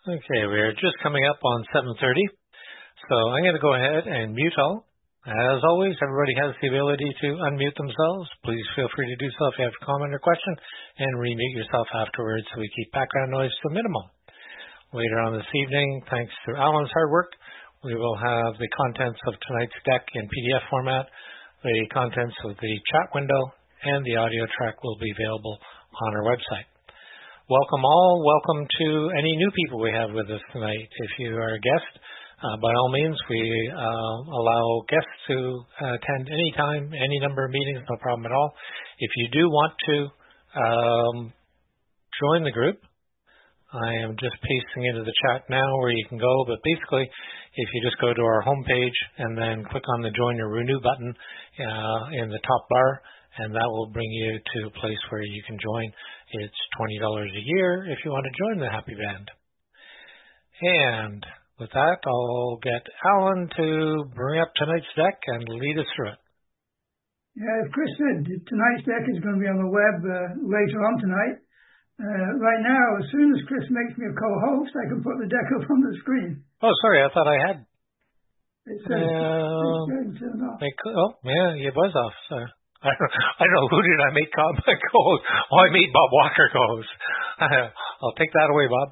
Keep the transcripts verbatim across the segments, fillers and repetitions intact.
Okay, we're just coming up on seven thirty, so I'm going to go ahead and mute all. As always, everybody has the ability to unmute themselves. Please feel free to do so if you have a comment or question, and remute yourself afterwards so we keep background noise to a minimum. Later on this evening, thanks to Alan's hard work, we will have the contents of tonight's deck in P D F format, the contents of the chat window, and the audio track will be available on our website. Welcome all. Welcome to any new people we have with us tonight. If you are a guest, uh, by all means, we uh, allow guests to uh, attend any time, any number of meetings, no problem at all. If you do want to um, join the group, I am just pasting into the chat now where you can go, but basically, if you just go to our homepage and then click on the Join or Renew button uh, in the top bar, and that will bring you to a place where you can join. It's twenty dollars a year if you want to join the Happy Band. And with that, I'll get Alan to bring up tonight's deck and lead us through it. Yeah, as Chris said, tonight's deck is going to be on the web uh, later on tonight. Uh, right now, as soon as Chris makes me a co-host, I can put the deck up on the screen. Oh, sorry, I thought I had. It says, uh, it's turned off. Make, oh, yeah, it was off, so. I don't, I don't know, who did I make co-host? Oh, I made Bob Walker co-host. I'll take that away, Bob.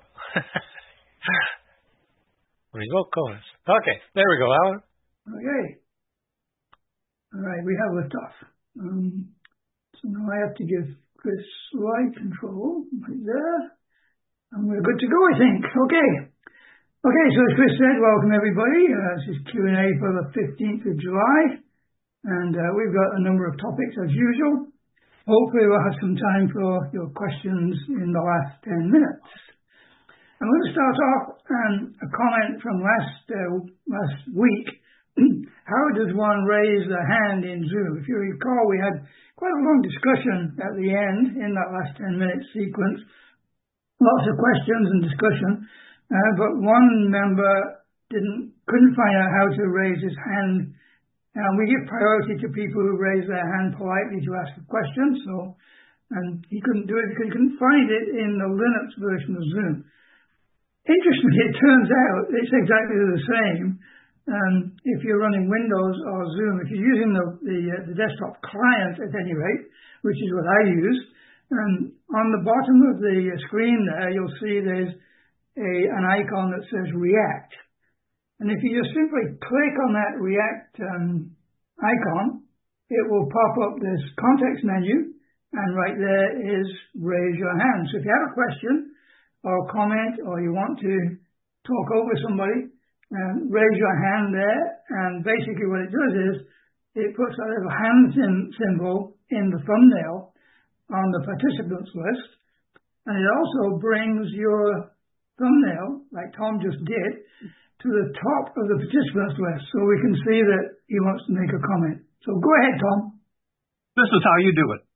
Remote co-host. Okay, there we go, Alan. Okay. All right, we have liftoff. Um, so now I have to give Chris slide control right there. And we're good to go, I think. Okay. Okay, so as Chris said, welcome everybody. Uh, this is Q and A for the fifteenth of July. And uh, we've got a number of topics as usual. Hopefully we'll have some time for your questions in the last ten minutes. I'm going to start off um, a comment from last uh, last week. How does one raise the hand in Zoom? If you recall, we had quite a long discussion at the end in that last ten minute sequence. Lots of questions and discussion. Uh, but one member didn't couldn't find out how to raise his hand. And we give priority to people who raise their hand politely to ask a question. So, and he couldn't do it because he couldn't find it in the Linux version of Zoom. Interestingly, it turns out it's exactly the same um, if you're running Windows or Zoom. If you're using the, the, uh, the desktop client at any rate, which is what I use, um, on the bottom of the screen there, you'll see there's a, an icon that says React. And if you just simply click on that React um, icon, it will pop up this context menu, and right there is raise your hand. So if you have a question or a comment, or you want to talk over somebody, um, raise your hand there. And basically what it does is it puts a little hand symbol in the thumbnail on the participants list, and it also brings your thumbnail, like Tom just did, to the top of the participants list, so we can see that he wants to make a comment. So go ahead, Tom. This is how you do it.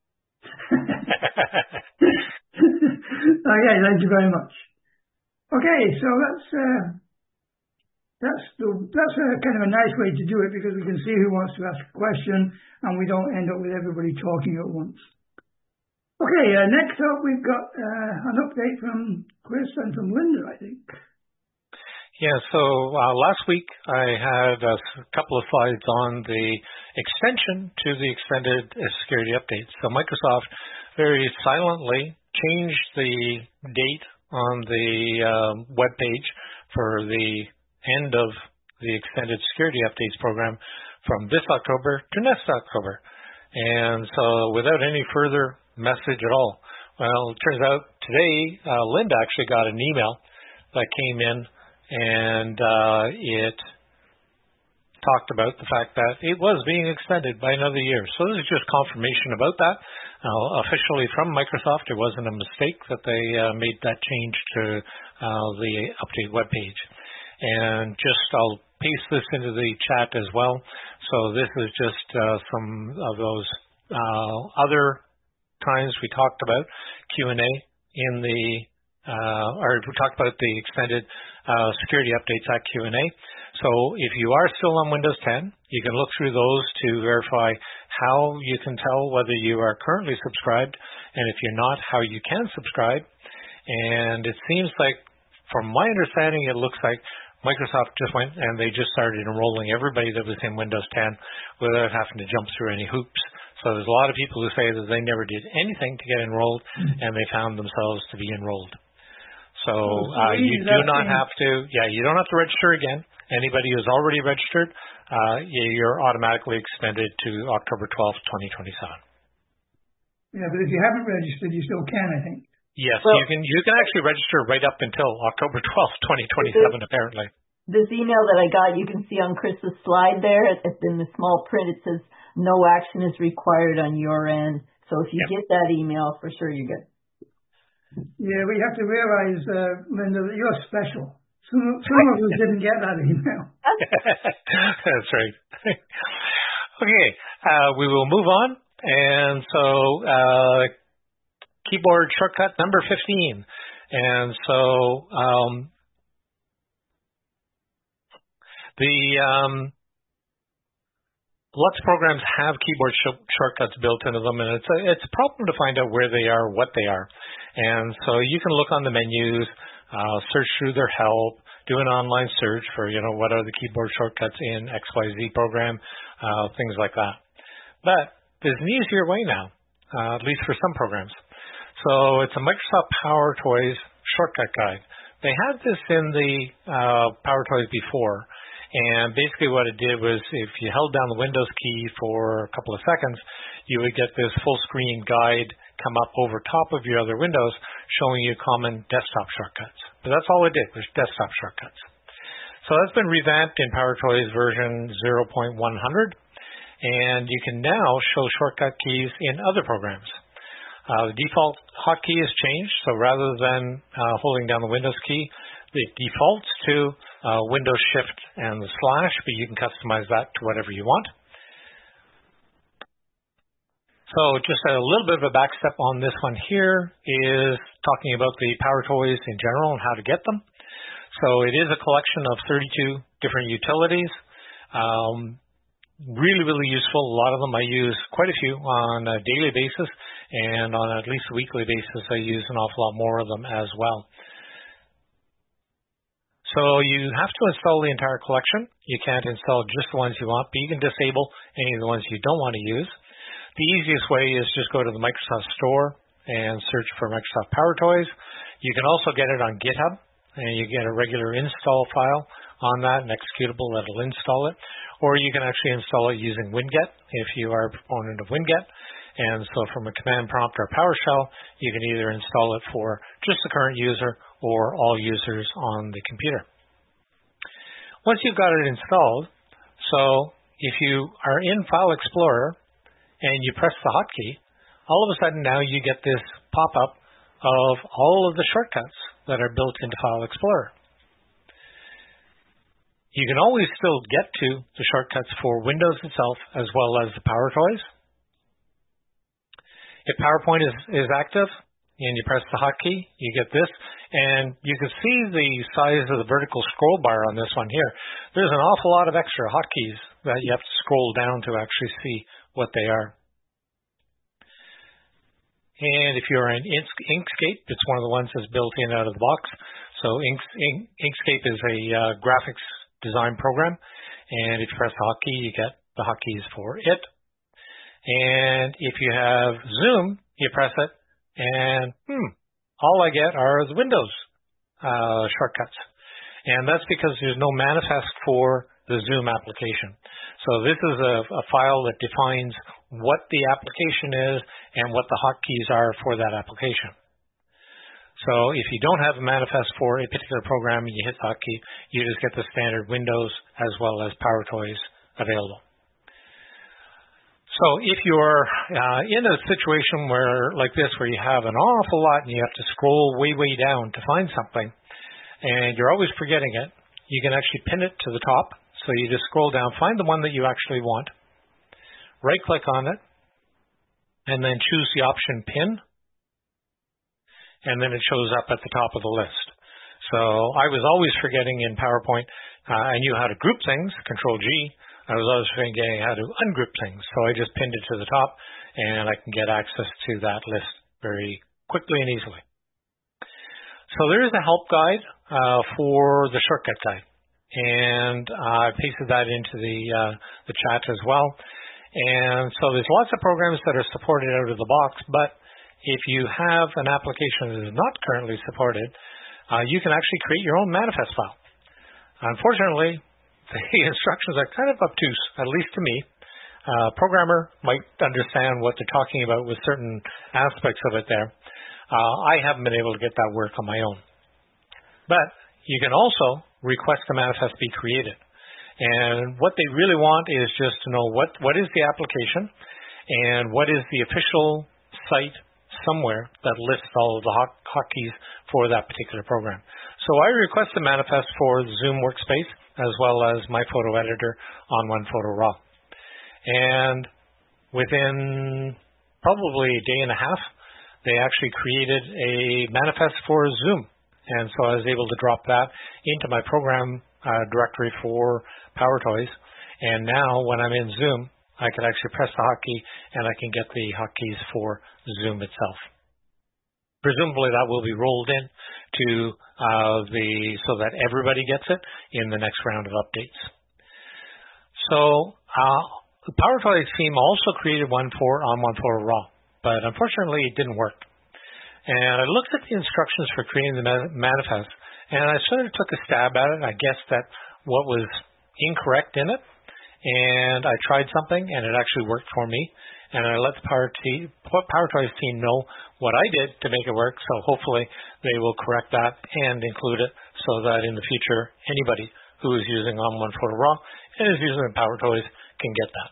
Okay, thank you very much. Okay, so that's uh, that's the that's a kind of a nice way to do it, because we can see who wants to ask a question, and we don't end up with everybody talking at once. Okay, uh, next up we've got uh, an update from Chris and from Linda, I think. Yeah, so uh, last week I had a couple of slides on the extension to the extended security updates. So Microsoft very silently changed the date on the um, web page for the end of the extended security updates program from this October to next October. And so without any further message at all, well, it turns out today uh, Linda actually got an email that came in, and uh, it talked about the fact that it was being extended by another year. So this is just confirmation about that. Uh, officially from Microsoft, it wasn't a mistake that they uh, made that change to uh, the update webpage. And just, I'll paste this into the chat as well. So this is just uh, some of those uh, other times we talked about Q and A in the Uh, or we talked about the extended uh, security updates at Q and A. So if you are still on Windows ten, you can look through those to verify how you can tell whether you are currently subscribed, and if you're not, how you can subscribe. And it seems like from my understanding, it looks like Microsoft just went and they just started enrolling everybody that was in Windows ten without having to jump through any hoops. So there's a lot of people who say that they never did anything to get enrolled, and they found themselves to be enrolled. So uh, you do not have to, yeah, you don't have to register again. Anybody who's already registered, uh, you're automatically extended to October twelfth, twenty twenty-seven. Yeah, but if you haven't registered, you still can, I think. Yes, well, you can you can actually register right up until October twelfth, twenty twenty-seven, apparently. This email that I got, you can see on Chris's slide there, in the small print, it says, no action is required on your end. So if you yep. get that email, for sure you get. Yeah, we have to realize, uh, Linda, that you're special. Some, some of us didn't get that email. That's right. Okay, uh, we will move on. And so, uh, keyboard shortcut number fifteen. And so, um, the, um, lots of programs have keyboard sh- shortcuts built into them, and it's a, it's a problem to find out where they are, what they are. And so you can look on the menus, uh, search through their help, do an online search for, you know, what are the keyboard shortcuts in X Y Z program, uh, things like that. But there's an easier way now, uh, at least for some programs. So it's a Microsoft PowerToys shortcut guide. They had this in the uh, PowerToys before, and basically what it did was if you held down the Windows key for a couple of seconds, you would get this full screen guide come up over top of your other windows showing you common desktop shortcuts. But that's all it did, was desktop shortcuts. So that's been revamped in PowerToys version zero point one hundred, and you can now show shortcut keys in other programs. Uh, the default hotkey has changed, so rather than uh, holding down the Windows key, it defaults to uh, Windows Shift and the slash, but you can customize that to whatever you want. So just a little bit of a back step on this one here is talking about the PowerToys in general and how to get them. So it is a collection of thirty-two different utilities. Um, really, really useful. A lot of them I use quite a few on a daily basis, and on at least a weekly basis I use an awful lot more of them as well. So you have to install the entire collection. You can't install just the ones you want, but you can disable any of the ones you don't want to use. The easiest way is just go to the Microsoft Store and search for Microsoft PowerToys. You can also get it on GitHub, and you get a regular install file on that, an executable that'll install it. Or you can actually install it using Winget if you are a proponent of Winget. And so from a command prompt or PowerShell, you can either install it for just the current user or all users on the computer. Once you've got it installed, so if you are in File Explorer and you press the hotkey, all of a sudden now you get this pop-up of all of the shortcuts that are built into File Explorer. You can always still get to the shortcuts for Windows itself as well as the PowerToys. If PowerPoint is, is active and you press the hotkey, you get this. And you can see the size of the vertical scroll bar on this one here. There's an awful lot of extra hotkeys that you have to scroll down to actually see what they are. And if you're in Inkscape, it's one of the ones that's built in out of the box. So Inks, Ink, Inkscape is a uh, graphics design program, and if you press the hotkey, you get the hotkeys for it. And if you have Zoom, you press it, and hmm, all I get are the Windows uh, shortcuts. And that's because there's no manifest for the Zoom application. So this is a, a file that defines what the application is and what the hotkeys are for that application. So if you don't have a manifest for a particular program and you hit the hotkey, you just get the standard Windows as well as PowerToys available. So if you're uh, in a situation where, like this, where you have an awful lot and you have to scroll way, way down to find something, and you're always forgetting it, you can actually pin it to the top. So you just scroll down, find the one that you actually want, right-click on it, and then choose the option Pin, and then it shows up at the top of the list. So I was always forgetting in PowerPoint, uh, I knew how to group things, Control G. I was always forgetting how to ungroup things. So I just pinned it to the top, and I can get access to that list very quickly and easily. So there is a help guide uh, for the shortcut guide, and uh, I pasted that into the uh, the chat as well. And so there's lots of programs that are supported out of the box, but if you have an application that is not currently supported, uh, you can actually create your own manifest file. Unfortunately, the instructions are kind of obtuse, at least to me. A programmer might understand what they're talking about with certain aspects of it there. Uh, I haven't been able to get that work on my own. But you can also request a manifest be created. And what they really want is just to know what, what is the application and what is the official site somewhere that lists all of the hot, hotkeys for that particular program. So I request a manifest for the Zoom workspace as well as my photo editor on OnePhoto Raw. And within probably a day and a half, they actually created a manifest for Zoom. And so I was able to drop that into my program uh, directory for PowerToys. And now when I'm in Zoom, I can actually press the hotkey and I can get the hotkeys for Zoom itself. Presumably that will be rolled in to uh, the so that everybody gets it in the next round of updates. So uh, the PowerToys team also created one for on OnePhoto Raw, but unfortunately it didn't work. And I looked at the instructions for creating the manifest, and I sort of took a stab at it. I guessed that what was incorrect in it, and I tried something, and it actually worked for me. And I let the Power te- PowerToys team know what I did to make it work, so hopefully they will correct that and include it so that in the future, anybody who is using on OnePhoto Raw and is using the PowerToys can get that.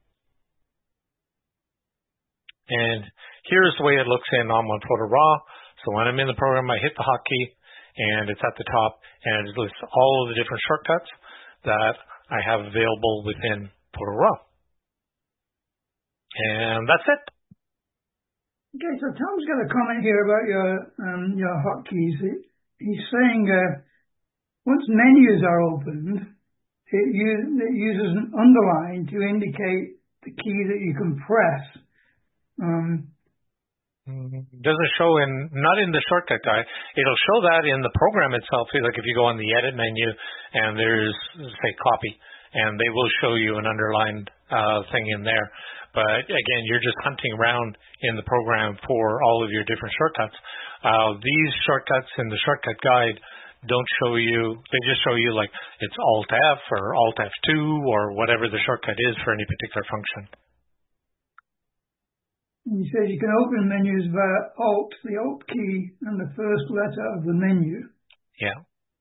And here's the way it looks in on OnePhoto Raw. So when I'm in the program, I hit the hotkey, and it's at the top, and it lists all of the different shortcuts that I have available within Photo Raw. And that's it. Okay, so Tom's got a comment here about your um, your hotkeys. He's saying uh, once menus are opened, it, use, it uses an underline to indicate the key that you can press. Um, doesn't show in, not in the shortcut guide. It'll show that in the program itself. Like if you go on the edit menu and there's, say, copy, and they will show you an underlined uh, thing in there. But again, you're just hunting around in the program for all of your different shortcuts. Uh, these shortcuts in the shortcut guide don't show you, they just show you like it's Alt F or Alt F two or whatever the shortcut is for any particular function. He says you can open menus via Alt, the Alt key, and the first letter of the menu. Yeah.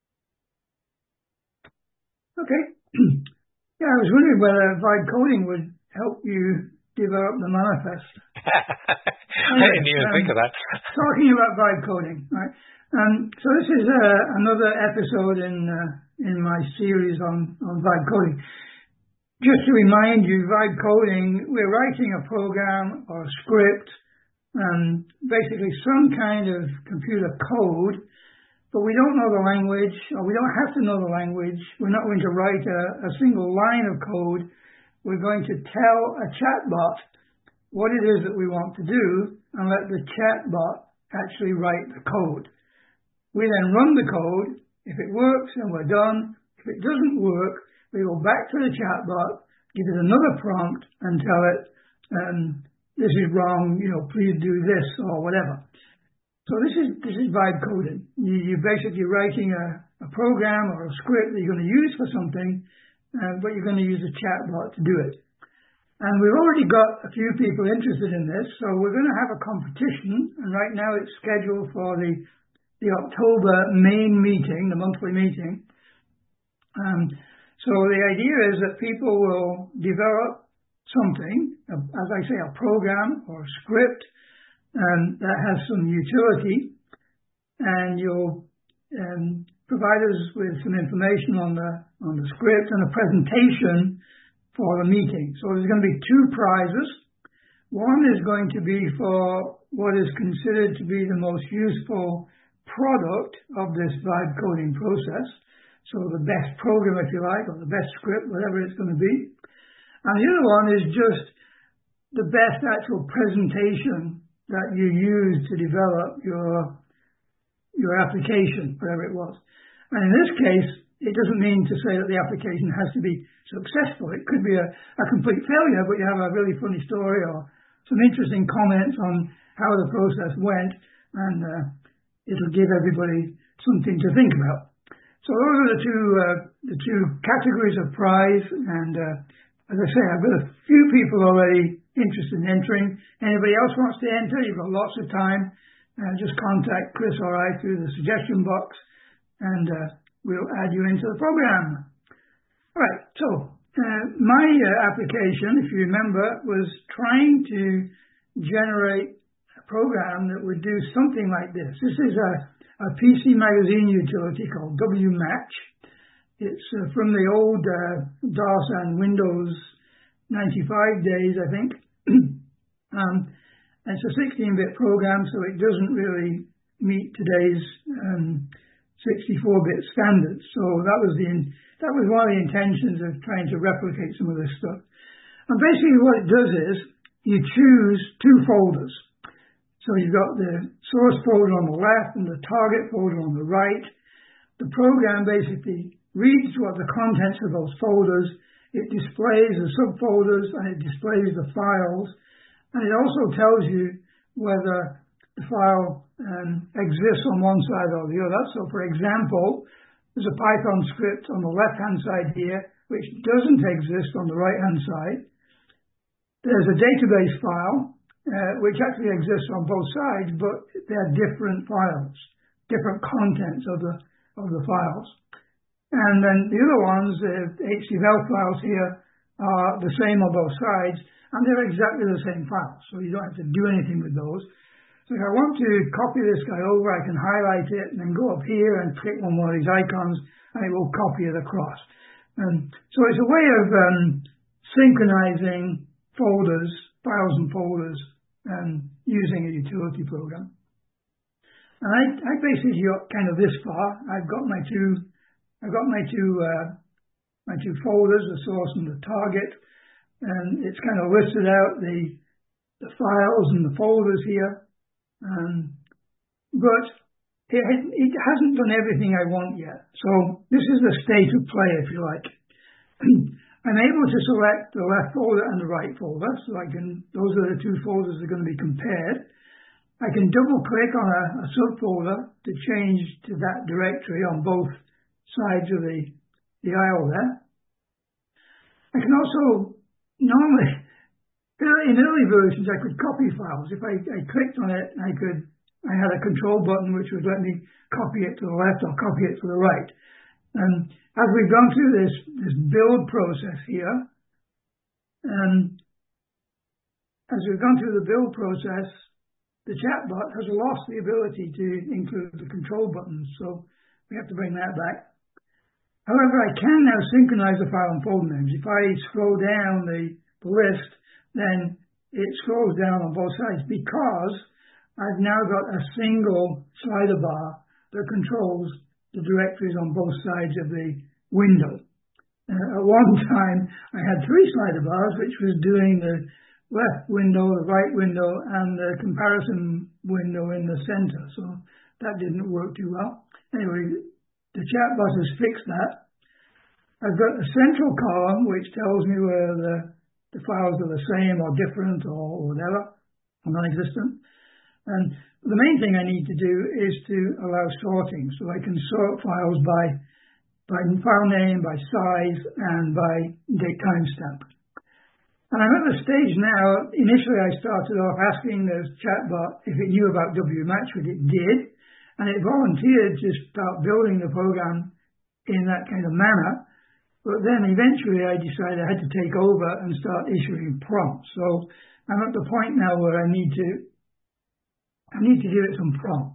Okay. Yeah, I was wondering whether vibe coding would help you develop the manifest. I didn't even um, think of that. Talking about vibe coding, right? Um, so this is uh, another episode in uh, in my series on, on vibe coding. Just to remind you, vibe coding, we're writing a program or a script, um, basically some kind of computer code, but we don't know the language, or we don't have to know the language. We're not going to write a, a single line of code. We're going to tell a chatbot what it is that we want to do and let the chatbot actually write the code. We then run the code. If it works, then we're done. If it doesn't work, we go back to the chatbot, give it another prompt, and tell it, um, this is wrong, you know, please do this, or whatever. So this is this is vibe coding. You, you're basically writing a, a program or a script that you're going to use for something, uh, but you're going to use a chatbot to do it. And we've already got a few people interested in this, so we're going to have a competition, and right now it's scheduled for the, the October main meeting, the monthly meeting. Um, So the idea is that people will develop something, as I say, a program or a script um, that has some utility, and you'll um, provide us with some information on the on the script and a presentation for the meeting. So there's going to be two prizes. One is going to be for what is considered to be the most useful product of this vibe coding process. So the best program, if you like, or the best script, whatever it's going to be. And the other one is just the best actual presentation that you use to develop your your application, whatever it was. And in this case, it doesn't mean to say that the application has to be successful. It could be a, a complete failure, but you have a really funny story or some interesting comments on how the process went, and uh, it'll give everybody something to think about. So those are the two uh, the two categories of prize, and uh, as I say, I've got a few people already interested in entering. Anybody else wants to enter? You've got lots of time. Uh, just contact Chris or I through the suggestion box, and uh, we'll add you into the program. All right, so uh, my uh, application, if you remember, was trying to generate a program that would do something like this. This is a, a P C Magazine utility called W match. It's uh, from the old uh, DOS and Windows ninety-five days, I think. um, it's a sixteen bit program, so it doesn't really meet today's um, sixty-four bit standards. So that was the that was one of the intentions of trying to replicate some of this stuff. And basically what it does is you choose two folders. So you've got the source folder on the left and the target folder on the right. The program basically reads what the contents of those folders. It displays the subfolders and it displays the files. And it also tells you whether the file um, exists on one side or the other. So, for example, there's a Python script on the left-hand side here which doesn't exist on the right-hand side. There's a database file uh, which actually exists on both sides, but they're different files, different contents of the of the files. And then the other ones, the H C L files here, are the same on both sides, and they're exactly the same files, so you don't have to do anything with those. So if I want to copy this guy over, I can highlight it and then go up here and click on one of these icons, and it will copy it across. Um, so it's a way of um, synchronizing folders, files and folders, um, using a utility program. And I, I basically got kind of this far. I've got my two, I've got my two, uh, my two folders, the source and the target, and it's kind of listed out the the files and the folders here. Um, but it, it hasn't done everything I want yet. So this is the state of play, if you like. I'm able to select the left folder and the right folder, so I can, those are the two folders that are going to be compared. I can double click on a, a subfolder to change to that directory on both sides of the, the aisle there. I can also, normally, in early versions, I could copy files. If I, I clicked on it, I could, I had a control button which would let me copy it to the left or copy it to the right. And as we've gone through this, this build process here, and as we've gone through the build process, the chatbot has lost the ability to include the control buttons, so we have to bring that back. However, I can now synchronize the file and folder names. If I scroll down the, the list, then it scrolls down on both sides because I've now got a single slider bar that controls the directories on both sides of the window. Uh, at one time, I had three slider bars, which was doing the left window, the right window, and the comparison window in the center. So that didn't work too well. Anyway, the chatbot has fixed that. I've got a central column, which tells me whether the, the files are the same or different or whatever, or non-existent. And the main thing I need to do is to allow sorting, so I can sort files by, by file name, by size, and by date timestamp. And I'm at the stage now, initially I started off asking the chatbot if it knew about W match, which it did, and it volunteered to start building the program in that kind of manner. But then eventually I decided I had to take over and start issuing prompts. So I'm at the point now where I need to I need to give it some prompts.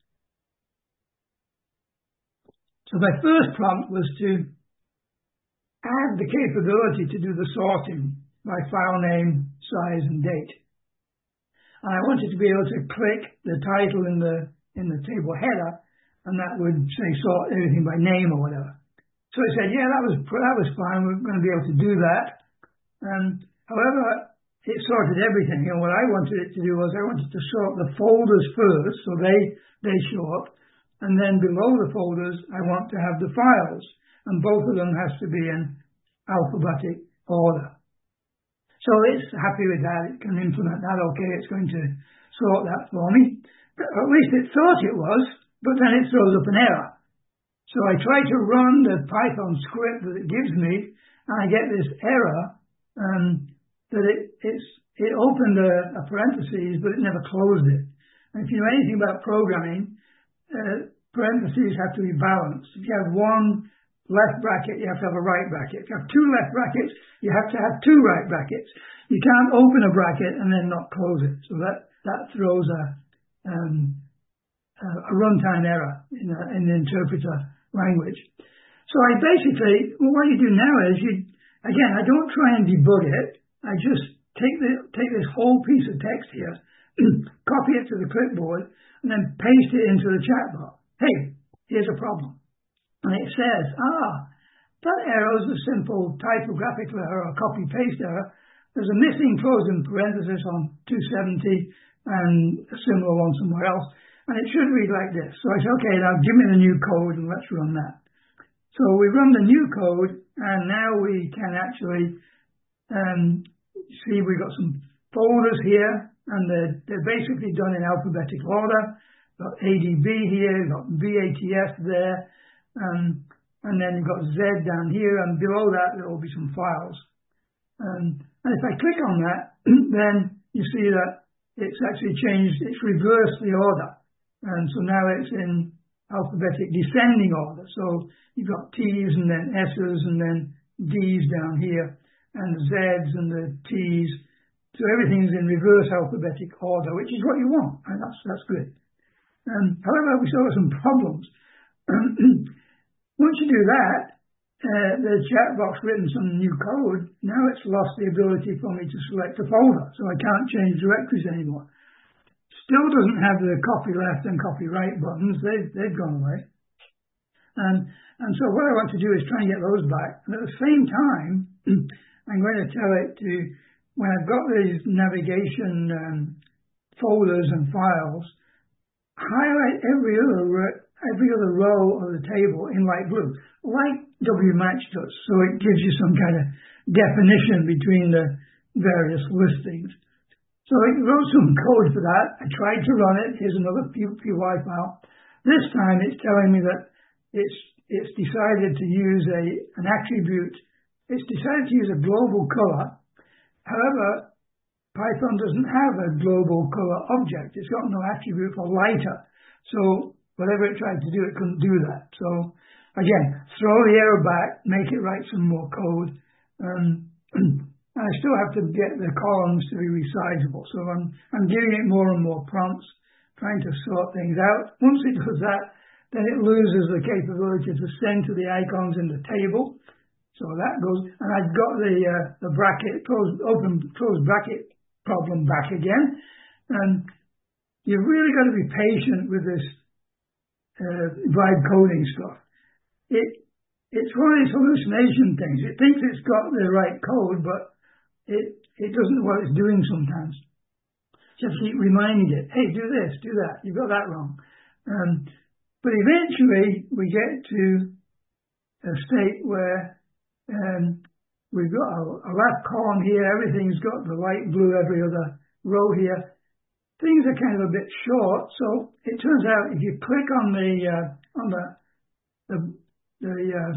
So my first prompt was to add the capability to do the sorting by file name, size, and date. And I wanted to be able to click the title in the in the table header, and that would say sort everything by name or whatever. So I said, yeah, that was that was fine. We're going to be able to do that. Um, however, it sorted everything. And what I wanted it to do was I wanted to sort the folders first, so they they show up, and then below the folders, I want to have the files, and both of them has to be in alphabetic order. So it's happy with that. It can implement that. Okay, it's going to sort that for me. But at least it thought it was, but then it throws up an error. So I try to run the Python script that it gives me, and I get this error um, that it it's, it opened a, a parentheses, but it never closed it. And if you know anything about programming, uh, parentheses have to be balanced. If you have one left bracket, you have to have a right bracket. If you have two left brackets, you have to have two right brackets. You can't open a bracket and then not close it. So that, that throws a, um, a runtime error in, a, in the interpreter language. So I basically, well, what you do now is you, again, I don't try and debug it. I just take the, take this whole piece of text here, copy it to the clipboard, and then paste it into the chat box. Hey, here's a problem. And it says, ah, that error is a simple typographical error or copy-paste error. There's a missing closing parenthesis on two seventy and a similar one somewhere else. And it should read like this. So I say, okay, now give me the new code and let's run that. So we run the new code, and now we can actually um, see we've got some folders here, and they're, they're basically done in alphabetical order. We've got A D B here, we've got V A T S there, um, and then we've got Z down here, and below that there will be some files. Um, and if I click on that, then you see that it's actually changed, it's reversed the order. And so now it's in alphabetic descending order. So you've got T's and then S's and then D's down here, and the Z's and the T's. So everything's in reverse alphabetic order, which is what you want, and that's that's good. Um, however, we still have some problems. Once you do that, uh, the chat box written some new code. Now it's lost the ability for me to select a folder, so I can't change directories anymore. Still doesn't have the copy left and copy right buttons. They've, they've gone away. And, and so what I want to do is try and get those back. And at the same time, I'm going to tell it to, when I've got these navigation um, folders and files, highlight every other, every other row of the table in light blue, like W Match does. So it gives you some kind of definition between the various listings. So I wrote some code for that. I tried to run it. Here's another P Y file. This time it's telling me that it's it's decided to use a an attribute. It's decided to use a global color. However, Python doesn't have a global color object. It's got no attribute for lighter. So whatever it tried to do, it couldn't do that. So again, throw the error back, make it write some more code. Um, And I still have to get the columns to be resizable. So I'm, I'm giving it more and more prompts, trying to sort things out. Once it does that, then it loses the capability to send to the icons in the table. So that goes, and I've got the uh, the bracket, close, open, close bracket problem back again. And you've really got to be patient with this uh, vibe coding stuff. It It's one of these hallucination things. It thinks it's got the right code, but It, it doesn't know what it's doing sometimes. Just keep reminding it, hey, do this, do that, you've got that wrong. Um, but eventually we get to a state where um, we've got a, a left column here, everything's got the light blue every other row here. Things are kind of a bit short, so it turns out if you click on the, uh, on the, the, the, uh,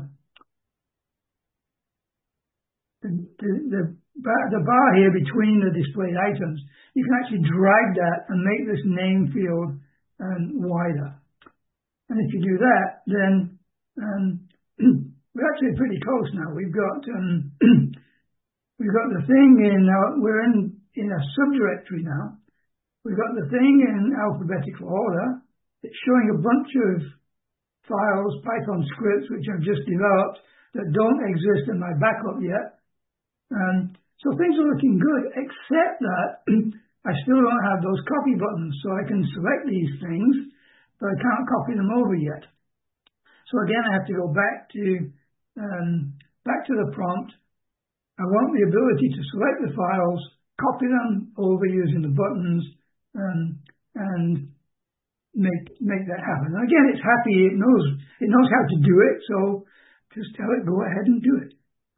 the, the, the the bar here between the displayed items, you can actually drag that and make this name field um, wider. And if you do that, then um, we're actually pretty close now. We've got um, we've got the thing in now. We're in in a subdirectory now. We've got the thing in alphabetical order. It's showing a bunch of files, Python scripts, which I've just developed that don't exist in my backup yet. Um, So things are looking good, except that I still don't have those copy buttons. So I can select these things, but I can't copy them over yet. So again, I have to go back to um, back to the prompt. I want the ability to select the files, copy them over using the buttons, um, and make make that happen. And again, it's happy. It knows it knows how to do it. So just tell it, go ahead and do it.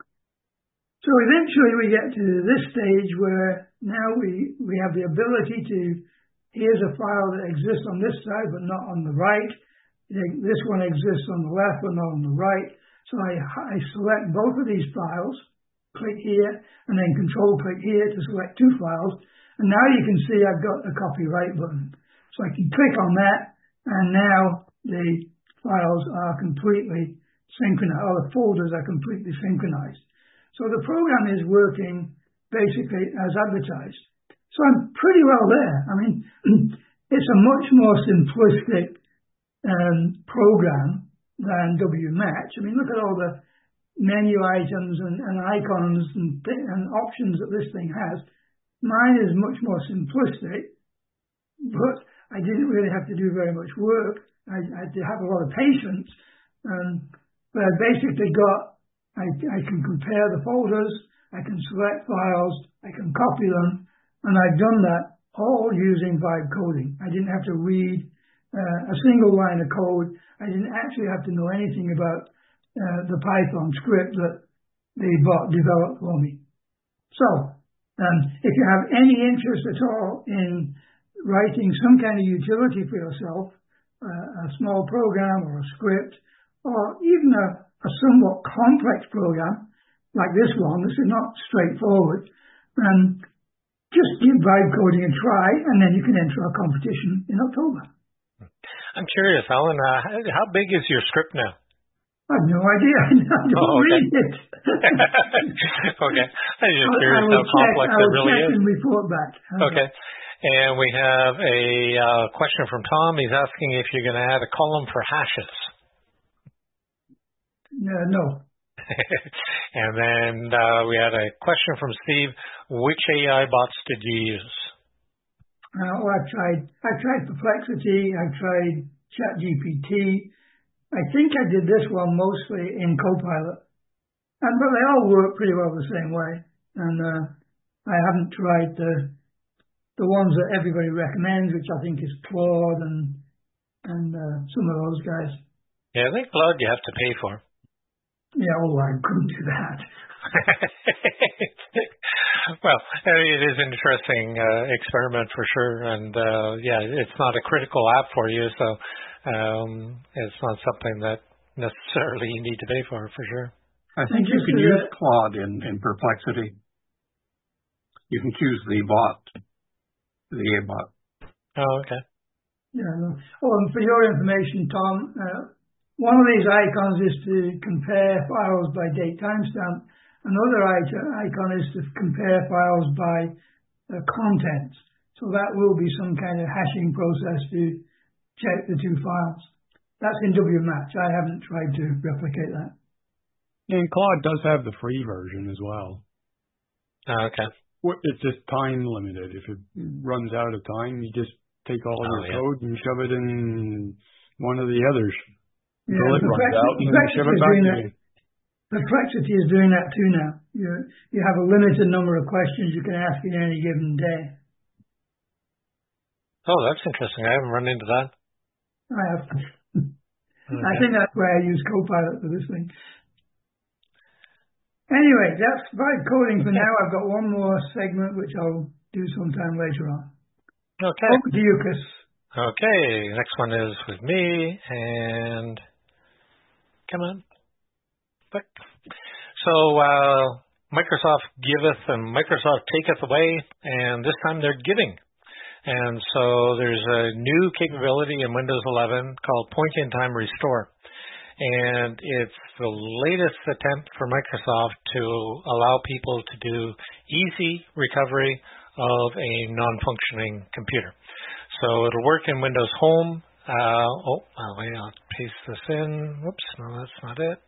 So eventually we get to this stage where now we, we have the ability to, here's a file that exists on this side but not on the right. This one exists on the left but not on the right. So I, I select both of these files, click here, and then control click here to select two files. And now you can see I've got the copyright button. So I can click on that, and now the files are completely synchronized, or the folders are completely synchronized. So the program is working basically as advertised. So I'm pretty well there. I mean, it's a much more simplistic um, program than W Match. I mean, look at all the menu items and, and icons and, and options that this thing has. Mine is much more simplistic, but I didn't really have to do very much work. I, I had to have a lot of patience. Um, but I basically got I, I can compare the folders, I can select files, I can copy them, and I've done that all using Vibe coding. I didn't have to read uh, a single line of code. I didn't actually have to know anything about uh, the Python script that the bot developed for me. So, um, if you have any interest at all in writing some kind of utility for yourself, uh, a small program or a script, or even a a somewhat complex program like this one, this is not straightforward, um, just give Vibe coding a try, and then you can enter our competition in October. I'm curious, Alan, uh, how big is your script now? I have no idea. I don't oh, okay. read it. Okay. I'm just curious I how check, complex I it really check is. And report back. Okay. And we have a uh, question from Tom. He's asking if you're going to add a column for hashes. Uh, no. And then uh, we had a question from Steve. Which A I bots did you use? Uh, well, I've tried, I've tried Perplexity. I've tried ChatGPT. I think I did this one mostly in Copilot. And, but they all work pretty well the same way. And uh, I haven't tried the the ones that everybody recommends, which I think is Claude and and uh, some of those guys. Yeah, I think Claude you have to pay for. Yeah, oh, I couldn't do that. Well, it is an interesting uh, experiment for sure, and uh, yeah, it's not a critical app for you, so um, it's not something that necessarily you need to pay for, for sure. I think you can use Claude in, in Perplexity. You can choose the bot, the A bot. Oh, okay. Yeah. No. Oh, and for your information, Tom, uh, one of these icons is to compare files by date timestamp. Another icon is to compare files by uh, contents. So that will be some kind of hashing process to check the two files. That's in W Match. I haven't tried to replicate that. And Claude does have the free version as well. Oh, okay. It's just time limited. If it runs out of time, you just take all of oh, your yeah. code and shove it in one of the others. Yeah, until it runs out and then shove it back to you. Perplexity is doing that too now. You you have a limited number of questions you can ask in any given day. Oh, that's interesting. I haven't run into that. I have. Okay. I think that's why I use Copilot for this thing. Anyway, that's Vibe coding for now. I've got one more segment which I'll do sometime later on. Okay. Over to you, Chris. Okay, next one is with me, and come on. Click. So, uh, Microsoft giveth and Microsoft taketh away, and this time they're giving. And so there's a new capability in Windows eleven called Point-in-Time Restore. And it's the latest attempt for Microsoft to allow people to do easy recovery of a non-functioning computer. So it'll work in Windows Home. Uh, oh, wait, I'll paste this in. Whoops, no, that's not it.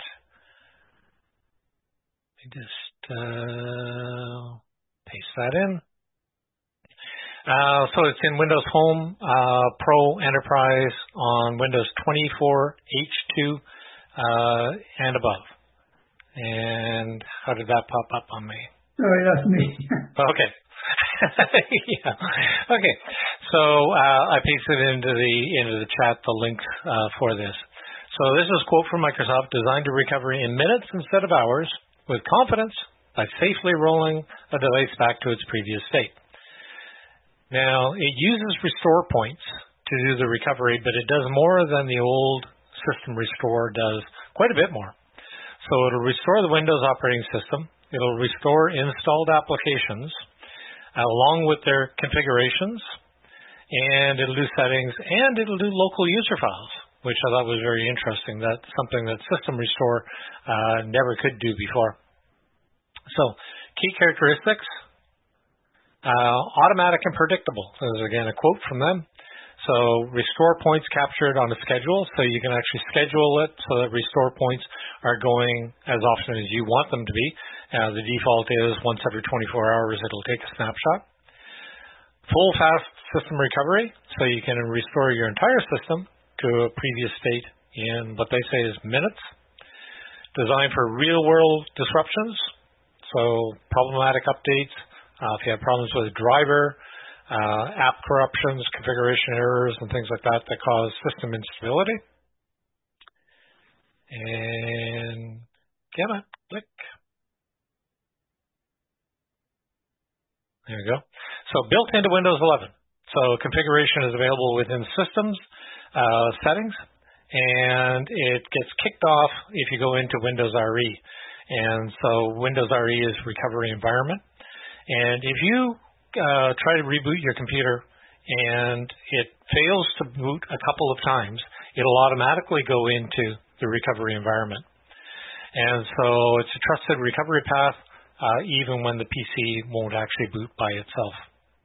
Let me just uh, paste that in. Uh, so it's in Windows Home, uh, Pro, Enterprise, on Windows twenty-four, H two, uh, and above. And how did that pop up on me? Sorry, that's me. Okay. yeah. Okay. So uh, I pasted into the into the chat the links uh, for this. So this is a quote from Microsoft: "Designed to recover in minutes instead of hours with confidence by safely rolling a device back to its previous state." Now, it uses restore points to do the recovery, but it does more than the old system restore does, quite a bit more. So it'll restore the Windows operating system. It'll restore installed applications along with their configurations, and it'll do settings, and it'll do local user files, which I thought was very interesting. That's something that System Restore uh, never could do before. So, key characteristics, uh, automatic and predictable. This is, again, a quote from them. So, restore points captured on a schedule, so you can actually schedule it so that restore points are going as often as you want them to be. Uh, the default is once every twenty-four hours it'll take a snapshot. Full fast system recovery, so you can restore your entire system to a previous state in what they say is minutes. Designed for real-world disruptions, so problematic updates. Uh, if you have problems with driver, uh, app corruptions, configuration errors, and things like that that cause system instability. And gamma, click. There we go. So built into Windows eleven. So configuration is available within Systems uh, settings, and it gets kicked off if you go into Windows R E. And so Windows R E is recovery environment. And if you uh, try to reboot your computer and it fails to boot a couple of times, it'll automatically go into the recovery environment. And so it's a trusted recovery path, Uh, even when the P C won't actually boot by itself.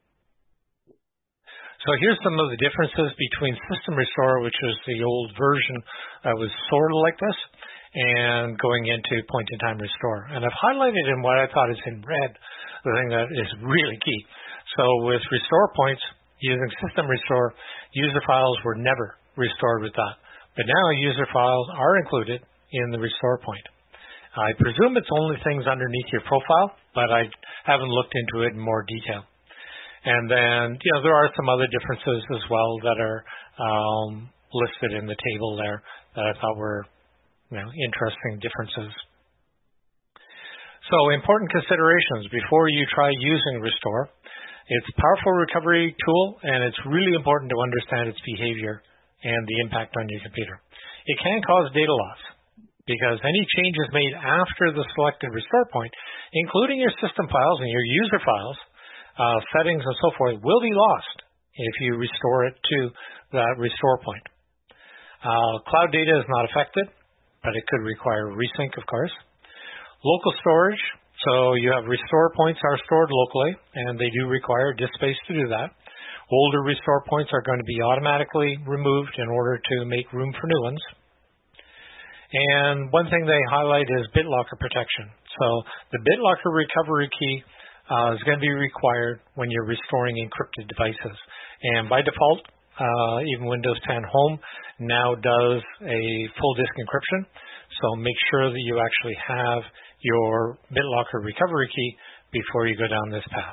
So here's some of the differences between System Restore, which is the old version that was sort of like this, and going into point-in-time restore. And I've highlighted in what I thought is in red, the thing that is really key. So with restore points, using System Restore, user files were never restored with that. But now user files are included in the restore point. I presume it's only things underneath your profile, but I haven't looked into it in more detail. And then, you know, there are some other differences as well that are um, listed in the table there that I thought were, you know, interesting differences. So important considerations before you try using Restore. It's a powerful recovery tool, and it's really important to understand its behavior and the impact on your computer. It can cause data loss, because any changes made after the selected restore point, including your system files and your user files, uh, settings and so forth, will be lost if you restore it to that restore point. Uh, cloud data is not affected, but it could require resync, of course. Local storage, so you have restore points are stored locally, and they do require disk space to do that. Older restore points are going to be automatically removed in order to make room for new ones. And one thing they highlight is BitLocker protection. So the BitLocker recovery key uh, is going to be required when you're restoring encrypted devices. And by default, uh, even Windows ten Home now does a full disk encryption. So make sure that you actually have your BitLocker recovery key before you go down this path.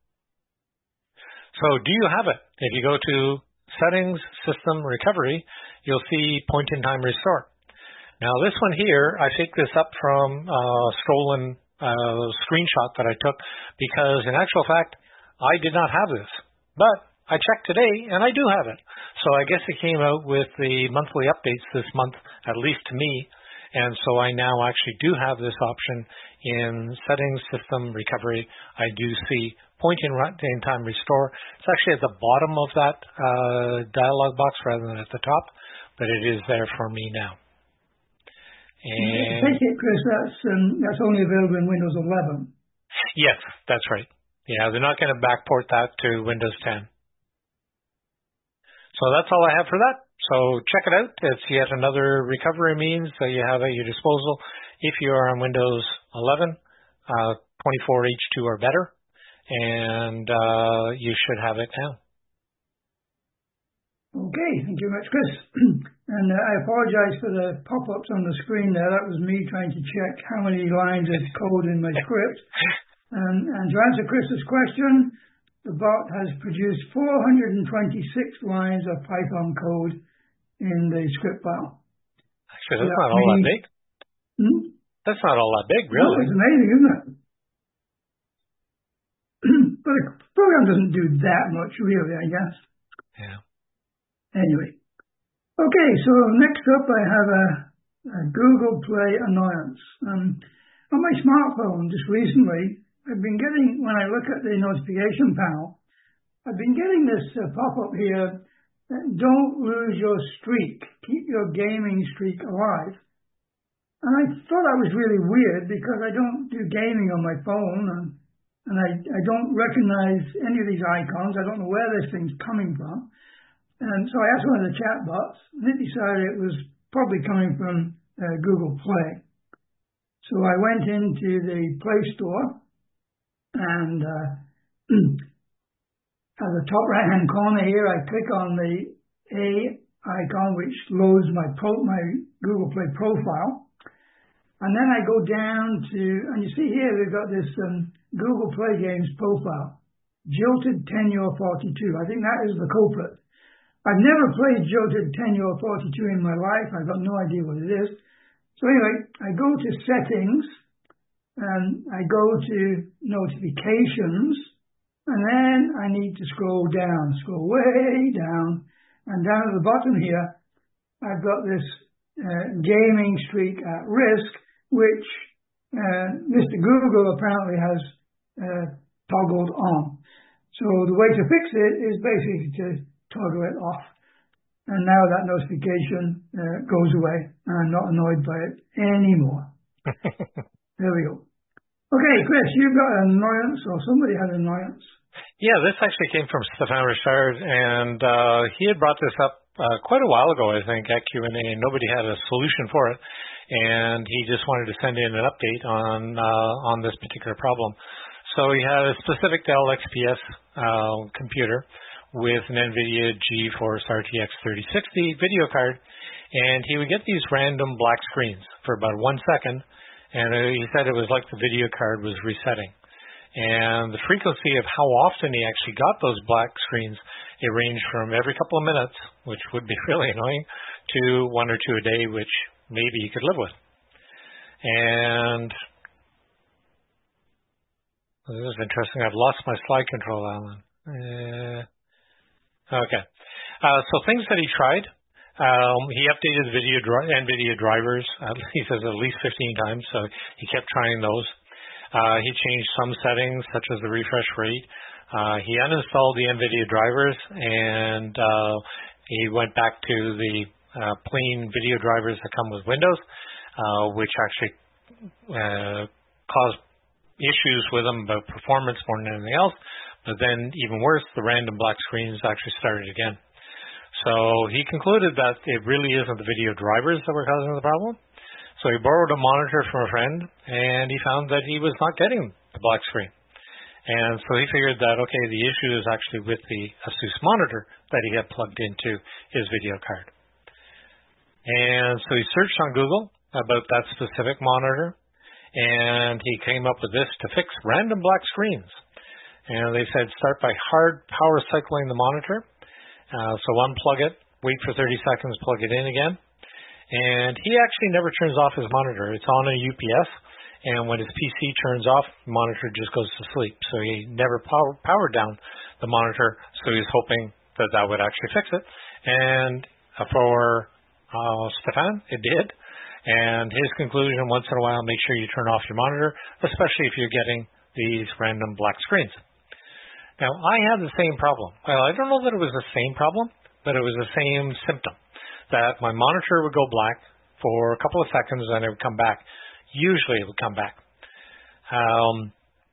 So do you have it? If you go to Settings, System, Recovery, you'll see Point-in-Time Restore. Now this one here, I picked this up from a stolen uh, screenshot that I took because in actual fact, I did not have this. But I checked today and I do have it. So I guess it came out with the monthly updates this month, at least to me. And so I now actually do have this option in Settings, System, Recovery. I do see Point-in-Time Restore. It's actually at the bottom of that uh, dialog box rather than at the top, but it is there for me now. And I take it, Chris, that's, um, that's only available in Windows eleven. Yes, that's right. Yeah, they're not going to backport that to Windows ten. So that's all I have for that. So check it out. It's yet another recovery means that you have at your disposal if you are on Windows eleven, uh, twenty-four H two or better, and uh, you should have it now. Okay, thank you very much, Chris. And uh, I apologize for the pop-ups on the screen there. That was me trying to check how many lines of code in my script. And, and to answer Chris's question, the bot has produced four hundred twenty-six lines of Python code in the script file. Actually, that's so not all that big. Hmm? That's not all that big, really. No, it's amazing, isn't it? But the program doesn't do that much, really, I guess. Yeah. Anyway. Okay, so next up I have a, a Google Play annoyance. Um, on my smartphone just recently, I've been getting, when I look at the notification panel, I've been getting this uh, pop-up here, don't lose your streak, keep your gaming streak alive. And I thought that was really weird because I don't do gaming on my phone and, and I, I don't recognize any of these icons. I don't know where this thing's coming from. And so I asked one of the chatbots and it decided it was probably coming from uh, Google Play. So I went into the Play Store and uh, at the top right hand corner here I click on the A icon which loads my, pro- my Google Play profile. And then I go down to, and you see here we've got this um, Google Play Games profile, Jilted Tenure forty-two. I think that is the culprit. I've never played Jilted Tenure forty-two in my life. I've got no idea what it is. So anyway, I go to Settings, and I go to Notifications, and then I need to scroll down, scroll way down, and down at the bottom here, I've got this uh, gaming streak at risk, which uh, Mister Google apparently has uh, toggled on. So the way to fix it is basically to toggle it off. And now that notification uh, goes away, and I'm not annoyed by it anymore. There we go. Okay, Chris, you've got an annoyance, or somebody had an annoyance. Yeah, this actually came from Stefan Richard, and uh, he had brought this up uh, quite a while ago, I think, at Q and A, and nobody had a solution for it. And he just wanted to send in an update on uh, on this particular problem. So he had a specific Dell X P S uh, computer with an NVIDIA GeForce R T X thirty sixty video card, and he would get these random black screens for about one second, and he said it was like the video card was resetting. And the frequency of how often he actually got those black screens, it ranged from every couple of minutes, which would be really annoying, to one or two a day, which maybe you could live with. And this is interesting. I've lost my slide control, Alan. Uh, okay. Uh, so things that he tried. Um, he updated the video dri- NVIDIA drivers, uh, he says at least fifteen times, so he kept trying those. Uh, he changed some settings, such as the refresh rate. Uh, he uninstalled the NVIDIA drivers, and uh, he went back to the uh, plain video drivers that come with Windows, uh, which actually uh, caused issues with them about performance more than anything else. But then, even worse, the random black screens actually started again. So he concluded that it really isn't the video drivers that were causing the problem. So he borrowed a monitor from a friend, and he found that he was not getting the black screen. And so he figured that, okay, the issue is actually with the ASUS monitor that he had plugged into his video card. And so he searched on Google about that specific monitor, and he came up with this to fix random black screens. And they said start by hard power cycling the monitor. Uh, so unplug it, wait for thirty seconds, plug it in again. And he actually never turns off his monitor. It's on a U P S, and when his P C turns off, the monitor just goes to sleep. So he never power, powered down the monitor, so he's hoping that that would actually fix it. And for uh, Stefan, it did. And his conclusion, once in a while, make sure you turn off your monitor, especially if you're getting these random black screens. Now, I had the same problem. Well, I don't know that it was the same problem, but it was the same symptom, that my monitor would go black for a couple of seconds and it would come back. Usually it would come back. Um,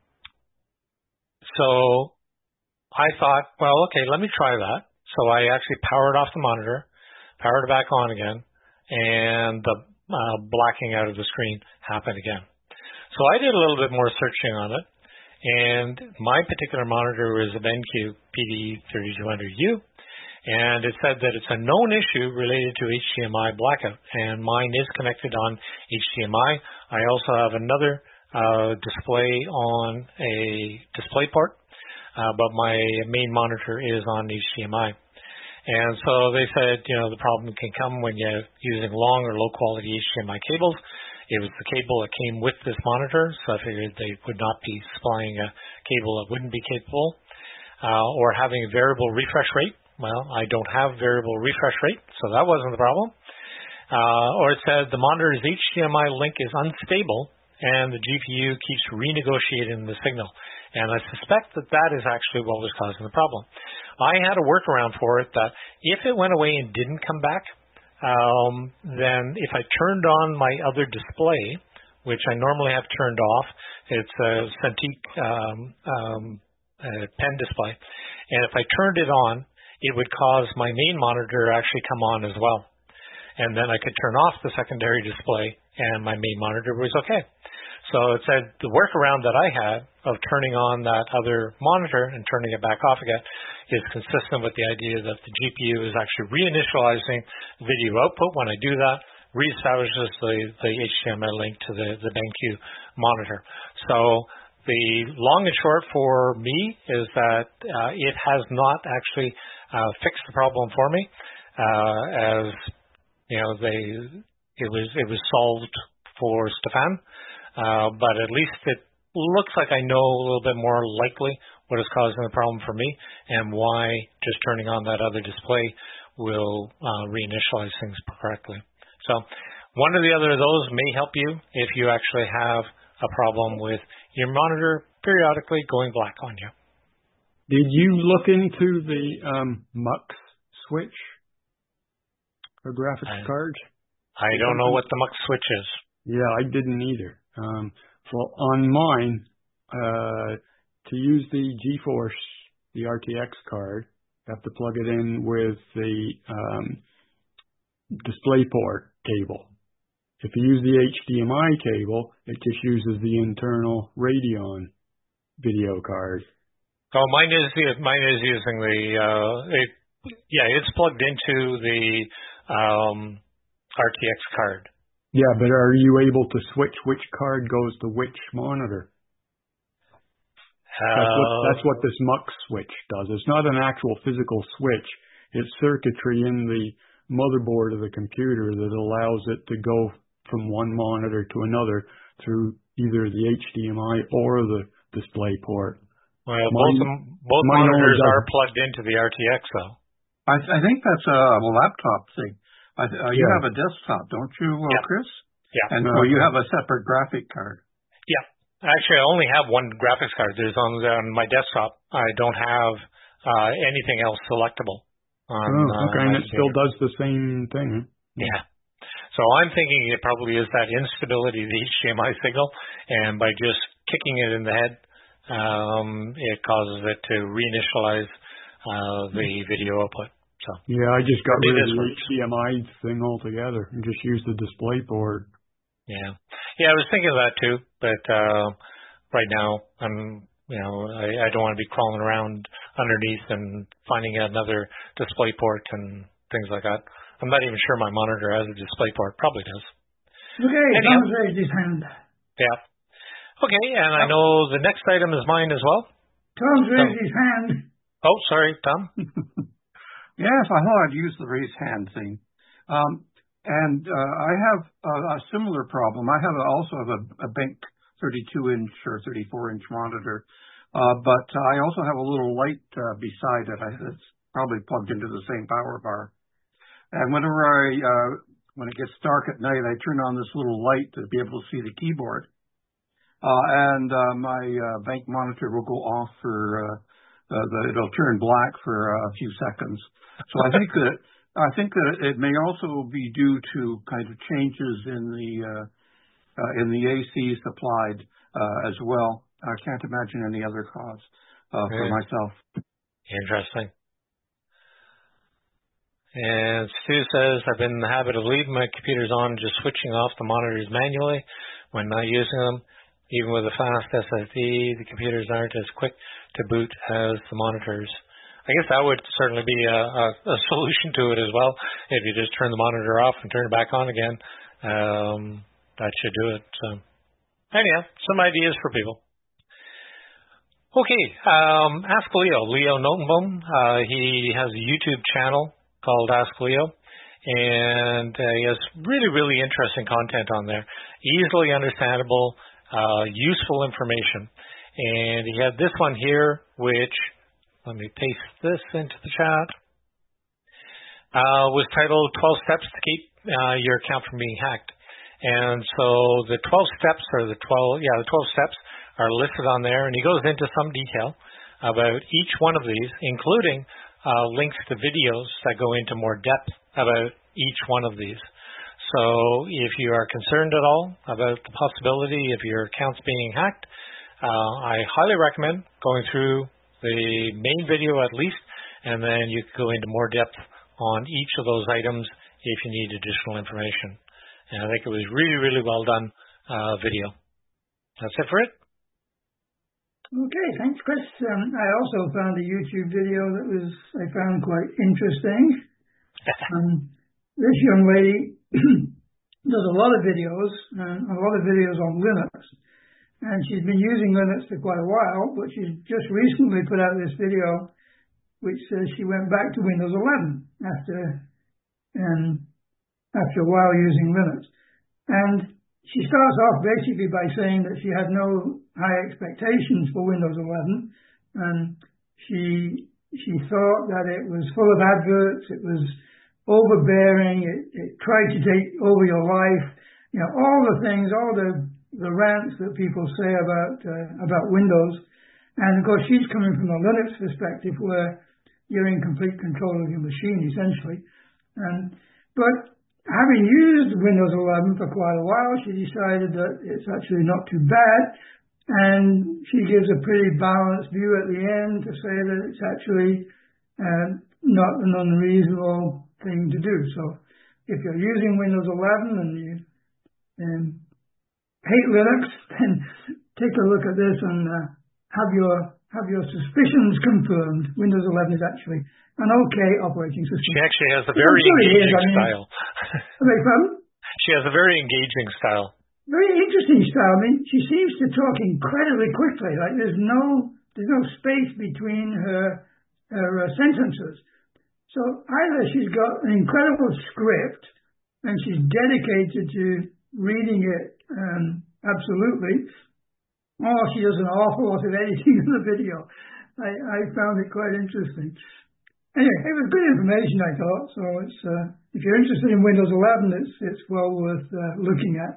so I thought, well, okay, let me try that. So I actually powered off the monitor, powered it back on again, and the uh, blacking out of the screen happened again. So I did a little bit more searching on it. And my particular monitor is a BenQ P D E thirty-two hundred U, and it said that it's a known issue related to H D M I blackout, and mine is connected on H D M I. I also have another uh, display on a display port, uh, but my main monitor is on H D M I. And so they said, you know, the problem can come when you're using long or low quality H D M I cables. It was the cable that came with this monitor, so I figured they would not be supplying a cable that wouldn't be capable, uh, or having a variable refresh rate. Well, I don't have variable refresh rate, so that wasn't the problem. Uh, or it said the monitor's H D M I link is unstable and the G P U keeps renegotiating the signal. And I suspect that that is actually what was causing the problem. I had a workaround for it that if it went away and didn't come back, um, then if I turned on my other display, which I normally have turned off, it's a Cintiq um, um, uh, pen display, and if I turned it on, it would cause my main monitor to actually come on as well. And then I could turn off the secondary display and my main monitor was okay. So it said the workaround that I had of turning on that other monitor and turning it back off again is consistent with the idea that the G P U is actually reinitializing video output. When I do that, reestablishes the, the H D M I link to the, the BenQ monitor. So the long and short for me is that uh, it has not actually uh, fixed the problem for me, uh, as you know, they it was it was solved for Stefan, uh, but at least it looks like I know a little bit more likely what is causing the problem for me and why just turning on that other display will uh, reinitialize things correctly. So one or the other of those may help you if you actually have a problem with your monitor periodically going black on you. Did you look into the um, MUX switch for graphics I, cards? I don't know what the MUX switch is. Yeah, I didn't either. Um, well, on mine, uh, to use the GeForce, the R T X card, you have to plug it in with the um, DisplayPort cable. If you use the H D M I cable, it just uses the internal Radeon video card. Oh, mine is the mine is using the uh, it, yeah, it's plugged into the um, R T X card. Yeah, but are you able to switch which card goes to which monitor? Uh, that's, what, that's what this MUX switch does. It's not an actual physical switch. It's circuitry in the motherboard of the computer that allows it to go from one monitor to another through either the H D M I or the DisplayPort. Well, both, mine, both monitors are plugged into the R T X, though. I, I think that's a laptop thing. I, uh, you yeah. have a desktop, don't you, uh, yeah. Chris? Yeah. And so you have a separate graphic card. Yeah. Actually, I only have one graphics card. There's on, on my desktop. I don't have uh, anything else selectable. On, oh, okay, uh, and it still does the same thing. Yeah. So I'm thinking it probably is that instability of the H D M I signal, and by just kicking it in the head, um, it causes it to reinitialize uh, the video output. So yeah, I just got rid of the H D M I thing altogether and just used the DisplayPort. Yeah, yeah, I was thinking of that too, but uh, right now I'm, you know, I, I don't want to be crawling around underneath and finding another DisplayPort and things like that. I'm not even sure my monitor has a DisplayPort. Probably does. Okay, Tom's raised his hand. Yeah. Okay, and I know the next item is mine as well. Tom's raised his hand. Oh, sorry, Tom. Yes, I thought I'd use the raise hand thing. Um, and uh, I have a, a similar problem. I have a, also have a, a Benq thirty-two inch or thirty-four inch monitor, uh, but I also have a little light uh, beside it. I, it's probably plugged into the same power bar. And whenever I, uh, when it gets dark at night, I turn on this little light to be able to see the keyboard. Uh, and uh, my uh, Benq monitor will go off for, uh, uh, the, it'll turn black for uh, a few seconds. So I think that I think that it may also be due to kind of changes in the uh, uh, in the A C supplied uh, as well. I can't imagine any other cause uh, for yeah. myself. Interesting. And Stu says, I've been in the habit of leaving my computers on, just switching off the monitors manually when not using them. Even with a fast S S D, the computers aren't as quick to boot as the monitors. I guess that would certainly be a, a, a solution to it as well. If you just turn the monitor off and turn it back on again, um, that should do it. So. anyhow, some ideas for people. Okay, um, Ask Leo, Leo Notenboom. Uh, he has a YouTube channel called Ask Leo, and uh, he has really, really interesting content on there. Easily understandable, uh, useful information. And he had this one here, which, let me paste this into the chat, uh, was titled twelve Steps to Keep uh, Your Account from Being Hacked. And so the twelve steps, or the twelve, yeah, the twelve steps are listed on there, and he goes into some detail about each one of these, including uh, links to videos that go into more depth about each one of these. So if you are concerned at all about the possibility of your accounts being hacked, uh, I highly recommend going through the main video at least, and then you can go into more depth on each of those items if you need additional information. And I think it was really, really well done uh, video. That's it for it. Okay, thanks, Chris. Um, I also found a YouTube video that was I found quite interesting. um, this young lady does a lot of videos, and a lot of videos on Linux, and she's been using Linux for quite a while, but she's just recently put out this video which says she went back to Windows eleven after um, after a while using Linux. And she starts off basically by saying that she had no high expectations for Windows eleven, and she she thought that it was full of adverts, it was overbearing, it, it tried to take over your life, you know, all the things, all the, the rants that people say about uh, about Windows. And of course, she's coming from a Linux perspective where you're in complete control of your machine, essentially. And but having used Windows eleven for quite a while, she decided that it's actually not too bad, and she gives a pretty balanced view at the end to say that it's actually uh, not an unreasonable thing to do. So if you're using Windows eleven and you um, hate Linux, then take a look at this and uh, have your have your suspicions confirmed. Windows eleven is actually an okay operating system. She actually has a very engaging is, I mean, style. She has a very engaging style. Very interesting style. I mean, she seems to talk incredibly quickly. Like there's no there's no space between her her uh, sentences. So either she's got an incredible script and she's dedicated to reading it um, absolutely, or she does an awful lot of editing in the video. I, I found it quite interesting. Anyway, it was good information, I thought. So it's uh, if you're interested in Windows eleven, it's it's well worth uh, looking at.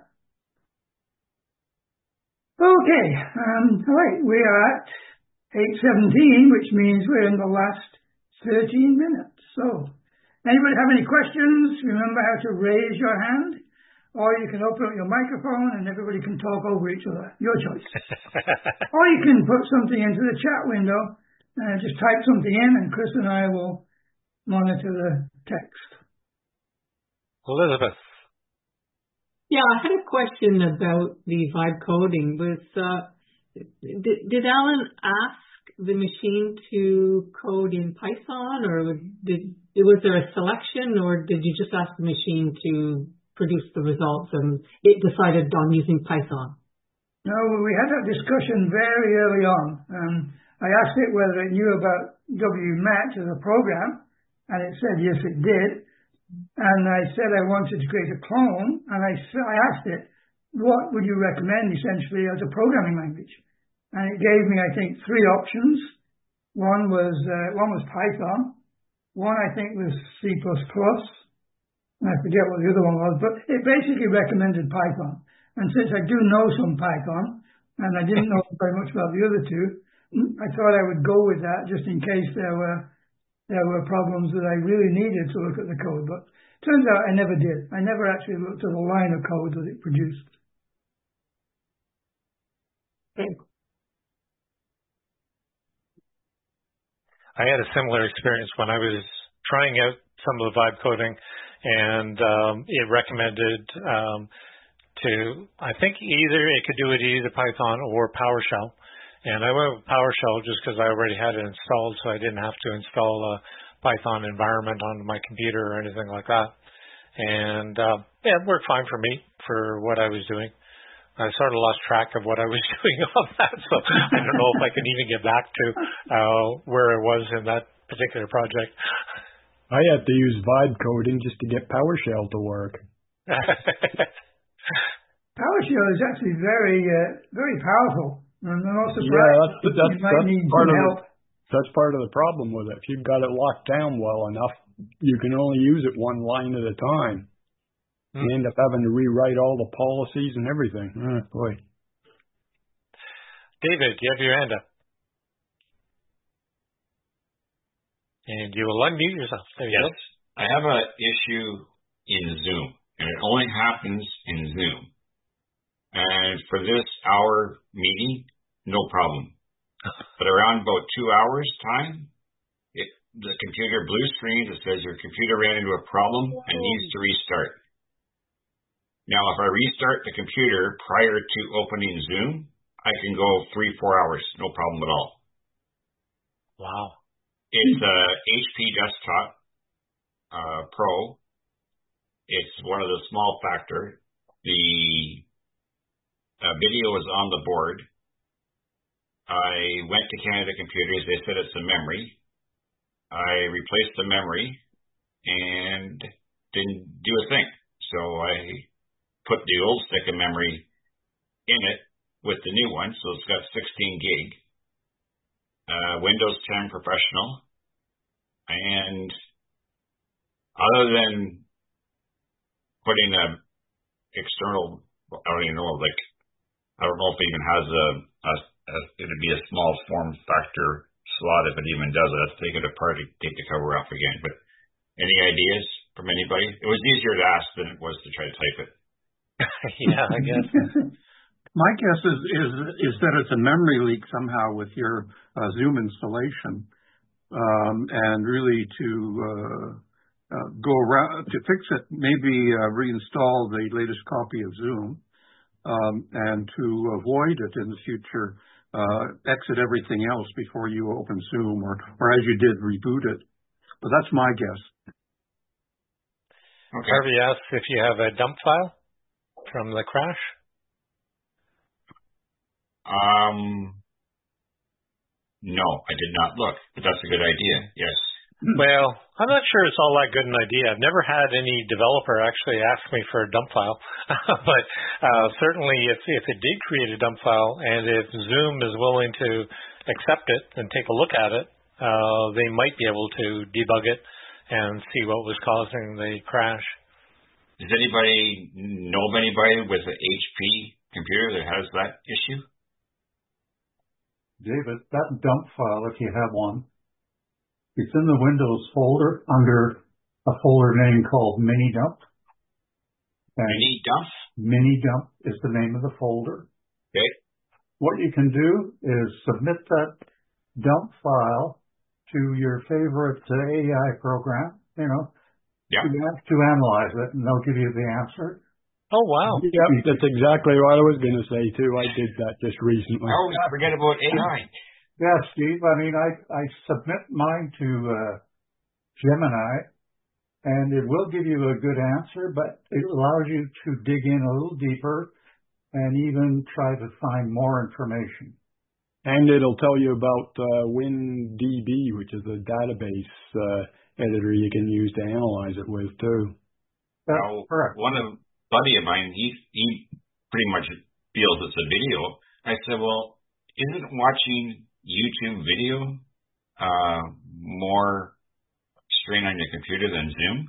Okay, um, all right, we are at eight seventeen, which means we're in the last thirteen minutes. So, anybody have any questions? Remember how to raise your hand, or you can open up your microphone and everybody can talk over each other. Your choice. Or you can put something into the chat window and just type something in, and Chris and I will monitor the text. Elizabeth. Yeah, I had a question about the vibe coding. Was uh, did, did Alan ask the machine to code in Python, or did was there a selection, or did you just ask the machine to produce the results and it decided on using Python? No, we had that discussion very early on. Um, I asked it whether it knew about W match as a program, and it said yes, it did. And I said I wanted to create a clone, and I, I asked it, what would you recommend essentially as a programming language? And it gave me, I think, three options. One was uh, one was Python. One, I think, was C plus plus. And I forget what the other one was, but it basically recommended Python. And since I do know some Python, and I didn't know very much about the other two, I thought I would go with that just in case there were there were problems that I really needed to look at the code. But turns out I never did. I never actually looked at the line of code that it produced. Okay. I had a similar experience when I was trying out some of the vibe coding, and um, it recommended um, to, I think either it could do it either Python or PowerShell. And I went with PowerShell just because I already had it installed, so I didn't have to install a Python environment on my computer or anything like that. And uh, yeah, it worked fine for me for what I was doing. I sort of lost track of what I was doing on that, so I don't know if I can even get back to uh, where I was in that particular project. I had to use vibe coding just to get PowerShell to work. PowerShell is actually very, uh, very powerful. And I'm also yeah, that's, that's, you might that's need part some of help. the, that's part of the problem with it. If you've got it locked down well enough, you can only use it one line at a time. Hmm. You end up having to rewrite all the policies and everything. Oh, boy. David, you have your hand up. And you will unmute yourself. There you yes. go. I have an issue in Zoom, and it only happens in Zoom. And for this hour meeting, no problem. But around about two hours time, it, the computer blue screens, it says your computer ran into a problem and needs to restart. Now, if I restart the computer prior to opening Zoom, I can go three, four hours, no problem at all. Wow. It's a H P Desktop uh, Pro. It's one of the small factor. The uh, video is on the board. I went to Canada Computers. They said it's a memory. I replaced the memory and didn't do a thing. So I put the old stick of memory in it with the new one. So it's got sixteen gig. Uh, Windows ten Professional. And other than putting a external, I don't even know, like, I don't know if it even has a, a, a it'd be a small form factor slot if it even does it. Let's take it apart to take the cover off again. But any ideas from anybody? It was easier to ask than it was to try to type it. Yeah, I guess. My guess is, is is that it's a memory leak somehow with your uh, Zoom installation, um, and really to uh, uh, go around to fix it, maybe uh, reinstall the latest copy of Zoom, um, and to avoid it in the future, uh, exit everything else before you open Zoom, or or as you did, reboot it. But that's my guess. Okay. Harvey asks if you have a dump file from the crash. Um, no, I did not look, but that's a good idea. Yes. Well, I'm not sure it's all that good an idea. I've never had any developer actually ask me for a dump file, but uh, certainly if if it did create a dump file, and if Zoom is willing to accept it and take a look at it, uh, they might be able to debug it and see what was causing the crash. Does anybody know of anybody with an H P computer that has that issue? David, that dump file, if you have one, it's in the Windows folder under a folder name called Minidump. Minidump? Minidump is the name of the folder. Okay. What you can do is submit that dump file to your favorite uh, A I program, you know, yeah. to, to analyze it, and they'll give you the answer. Oh, wow. Yep, that's exactly what I was going to say, too. I did that just recently. I always forget about A I. Yeah, Steve. I mean, I, I submit mine to uh, Gemini, and it will give you a good answer, but it allows you to dig in a little deeper and even try to find more information. And it'll tell you about uh, WinDB, which is a database uh, editor you can use to analyze it with, too. That's now, correct. One of buddy of mine, he he pretty much feels it's a video. I said, well, isn't watching YouTube video uh, more strain on your computer than Zoom?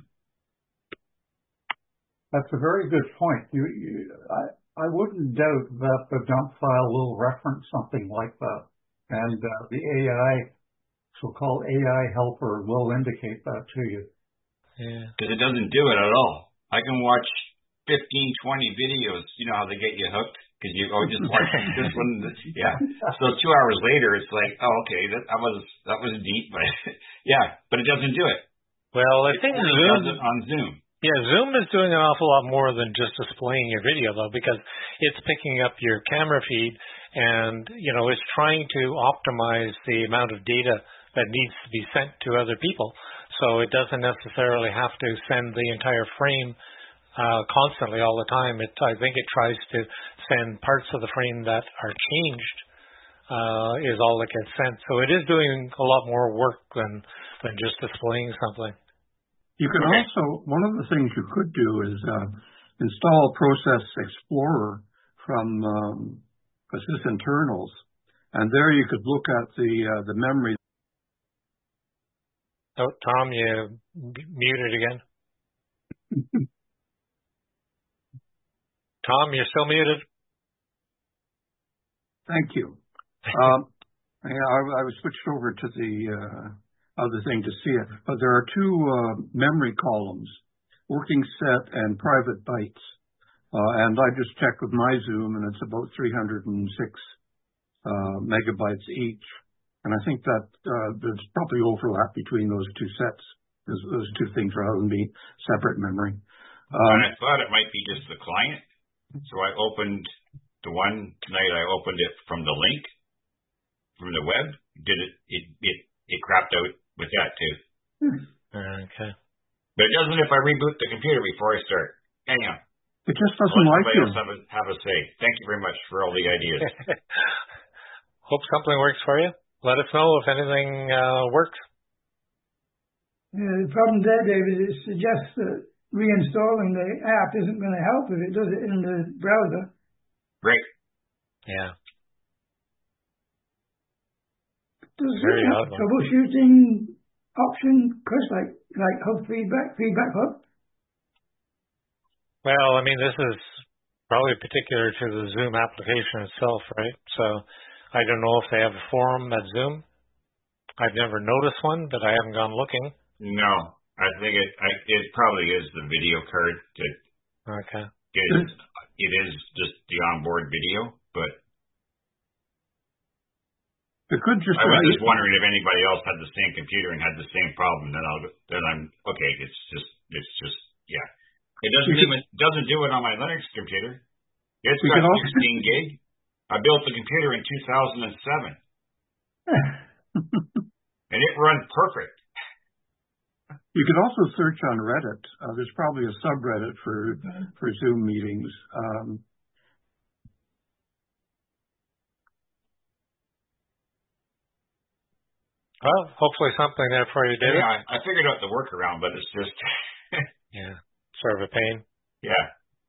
That's a very good point. You, you, I, I wouldn't doubt that the dump file will reference something like that. And uh, the A I, so-called A I helper, will indicate that to you. Yeah. Because it doesn't do it at all. I can watch fifteen, twenty videos. You know how they get you hooked? Because you oh, just watch this one. Yeah. So two hours later, it's like, oh, okay, that, that was that was deep, but yeah, but it doesn't do it. Well, I think it Zoom does it on Zoom. Yeah, Zoom is doing an awful lot more than just displaying your video, though, because it's picking up your camera feed and, you know, it's trying to optimize the amount of data that needs to be sent to other people. So it doesn't necessarily have to send the entire frame uh, constantly all the time. It, I think it tries to send parts of the frame that are changed uh, is all that gets sent. So it is doing a lot more work than, than just displaying something. You can okay. also, one of the things you could do is uh, install Process Explorer from um, Sysinternals, and there you could look at the uh, the memory. Oh, Tom, you muted again. Tom, you're still muted. Thank you. Um, yeah, I, I was switched over to the uh, other thing to see it, but there are two uh, memory columns, working set and private bytes. Uh, and I just checked with my Zoom, and it's about three hundred six uh, megabytes each. And I think that uh, there's probably overlap between those two sets. Those, those two things rather than be separate memory. Um, and I thought it might be just the client. So I opened the one tonight. I opened it from the link from the web. Did it? It it it crapped out with that too. Okay. But it doesn't if I reboot the computer before I start. Anyhow. It just doesn't like you. Else have a, have a say. Thank you very much for all the ideas. Hope something works for you. Let us know if anything uh, works. Yeah, the problem there, David, is it suggests that reinstalling the app isn't going to help if it does it in the browser. Great. Yeah. Does Very it have odd troubleshooting option, Chris, like like Hub Feedback, Feedback Hub? Well, I mean, this is probably particular to the Zoom application itself, right? So I don't know if they have a forum at Zoom. I've never noticed one, but I haven't gone looking. No, I think it I, it probably is the video card. That okay. It is, it is just the onboard video, but it could just. I was just wondering if anybody else had the same computer and had the same problem. Then I'll then I'm okay. It's just it's just yeah. It doesn't even doesn't do it on my Linux computer. It's got sixteen gig. I built the computer in two thousand seven, and it runs perfect. You could also search on Reddit. Uh, there's probably a subreddit for for Zoom meetings. Um, well, hopefully something there for you, David. Yeah, I, I figured out the workaround, but it's just yeah. Sort of a pain. Yeah.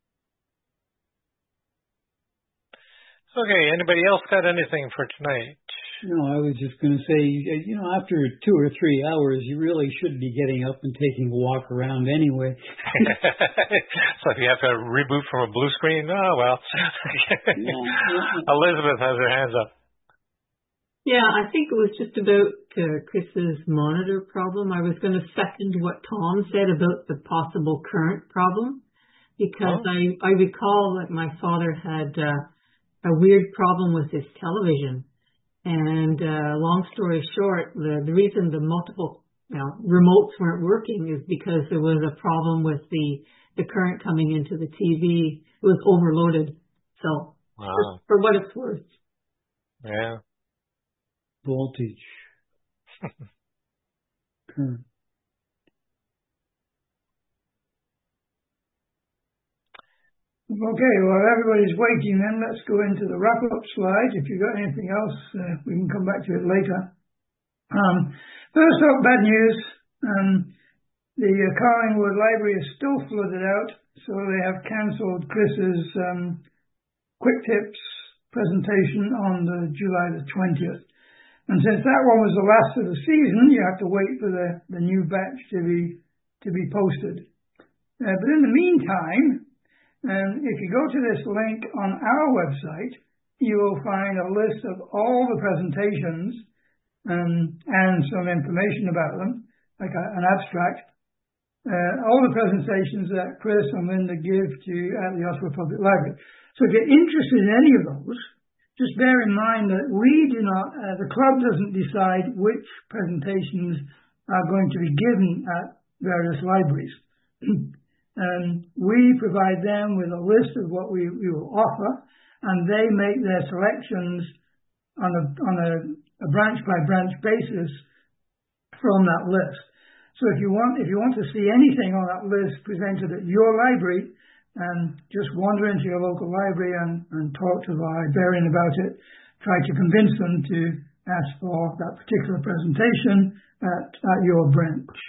Okay, anybody else got anything for tonight? No, I was just going to say, you know, after two or three hours, you really should be getting up and taking a walk around anyway. So if you have to reboot from a blue screen, oh, well. Yeah. Elizabeth has her hands up. Yeah, I think it was just about uh, Chris's monitor problem. I was going to second what Tom said about the possible current problem, because oh. I, I recall that my father had uh, a weird problem with his television. And uh, long story short, the, the reason the multiple you know, remotes weren't working is because there was a problem with the, the current coming into the T V. It was overloaded. So wow. for, for what it's worth. Yeah. Voltage. Current. Okay, well, everybody's waiting then. Let's go into the wrap-up slide. If you've got anything else, uh, we can come back to it later. Um, first up, bad news. Um, the uh, Carlingwood Library is still flooded out, so they have cancelled Chris's um, Quick Tips presentation on the July the twentieth. And since that one was the last of the season, you have to wait for the, the new batch to be to be posted. Uh, but in the meantime, um, if you go to this link on our website, you will find a list of all the presentations um, and some information about them, like a, an abstract. Uh, all the presentations that Chris and Linda give to at the Ottawa Public Library. So if you're interested in any of those, just bear in mind that we do not, uh, the club doesn't decide which presentations are going to be given at various libraries. um, we provide them with a list of what we, we will offer, and they make their selections on a, on a, a branch by branch basis from that list. So if you want, if you want to see anything on that list presented at your library, and just wander into your local library and, and talk to the librarian about it. Try to convince them to ask for that particular presentation at, at your branch.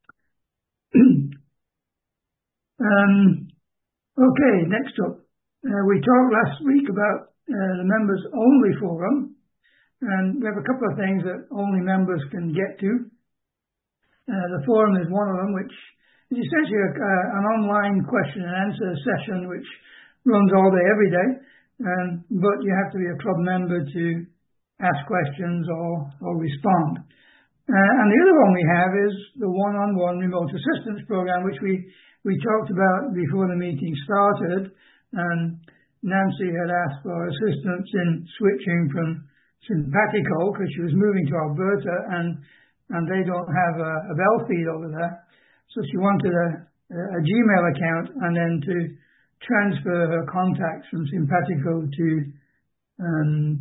um, okay, next up. Uh, we talked last week about uh, the members only forum, and we have a couple of things that only members can get to. Uh, the forum is one of them, which is essentially a, uh, an online question and answer session which runs all day, every day, um, but you have to be a club member to ask questions or, or respond. Uh, and the other one we have is the one-on-one remote assistance program, which we, we talked about before the meeting started. And Nancy had asked for assistance in switching from Simpatico because she was moving to Alberta and, and they don't have a, a bell feed over there. So she wanted a, a Gmail account and then to transfer her contacts from Simpatico to um,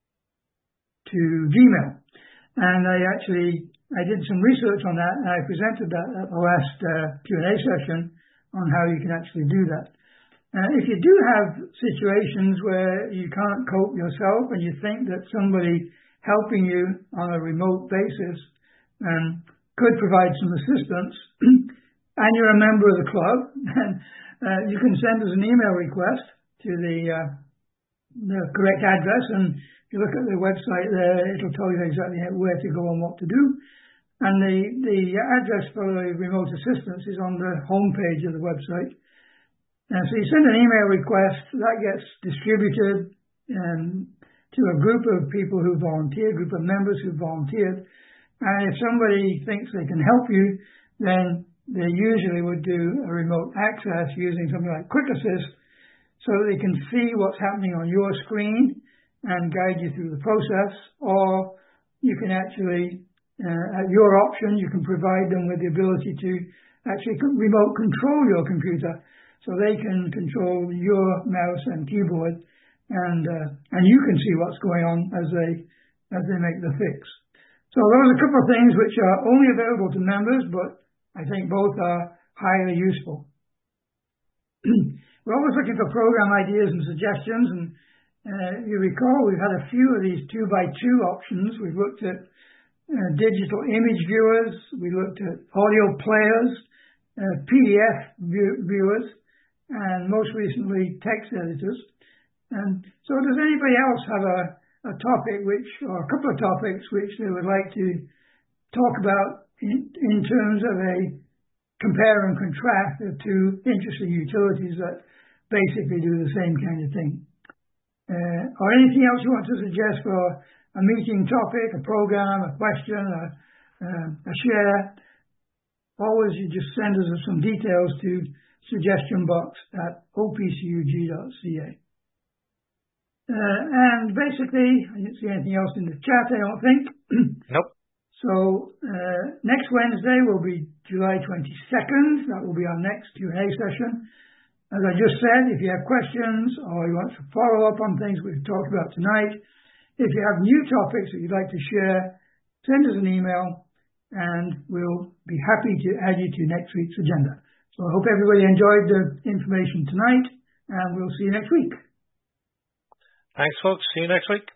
to Gmail. And I actually, I did some research on that and I presented that at the last uh, Q and A session on how you can actually do that. Uh, if you do have situations where you can't cope yourself and you think that somebody helping you on a remote basis um, could provide some assistance, and you're a member of the club, then uh, you can send us an email request to the, uh, the correct address, and if you look at the website there, it'll tell you exactly where to go and what to do. And the, the address for the remote assistance is on the homepage of the website. And so you send an email request, that gets distributed um, to a group of people who volunteer, a group of members who volunteered. And if somebody thinks they can help you, then they usually would do a remote access using something like Quick Assist so that they can see what's happening on your screen and guide you through the process. Or you can actually, uh, at your option, you can provide them with the ability to actually remote control your computer. So they can control your mouse and keyboard, and uh, and you can see what's going on as they as they make the fix. So those are a couple of things which are only available to members, but I think both are highly useful. We're always looking for program ideas and suggestions, and uh, you recall we've had a few of these two by two options. We've looked at uh, digital image viewers, we looked at audio players, uh, P D F view- viewers. and most recently text editors. And so does anybody else have a, a topic which, or a couple of topics which they would like to talk about in, in terms of a compare and contrast the two interesting utilities that basically do the same kind of thing? Uh, or anything else you want to suggest for a meeting topic, a program, a question, a, uh, a share? Always you just send us some details to suggestion box at o p c u g dot c a. Uh, and basically, I didn't see anything else in the chat, I don't think. Nope. So uh, next Wednesday will be July twenty-second. That will be our next Q and A session. As I just said, if you have questions or you want to follow up on things we've talked about tonight, if you have new topics that you'd like to share, send us an email and we'll be happy to add you to next week's agenda. So I hope everybody enjoyed the information tonight, and we'll see you next week. Thanks, folks. See you next week.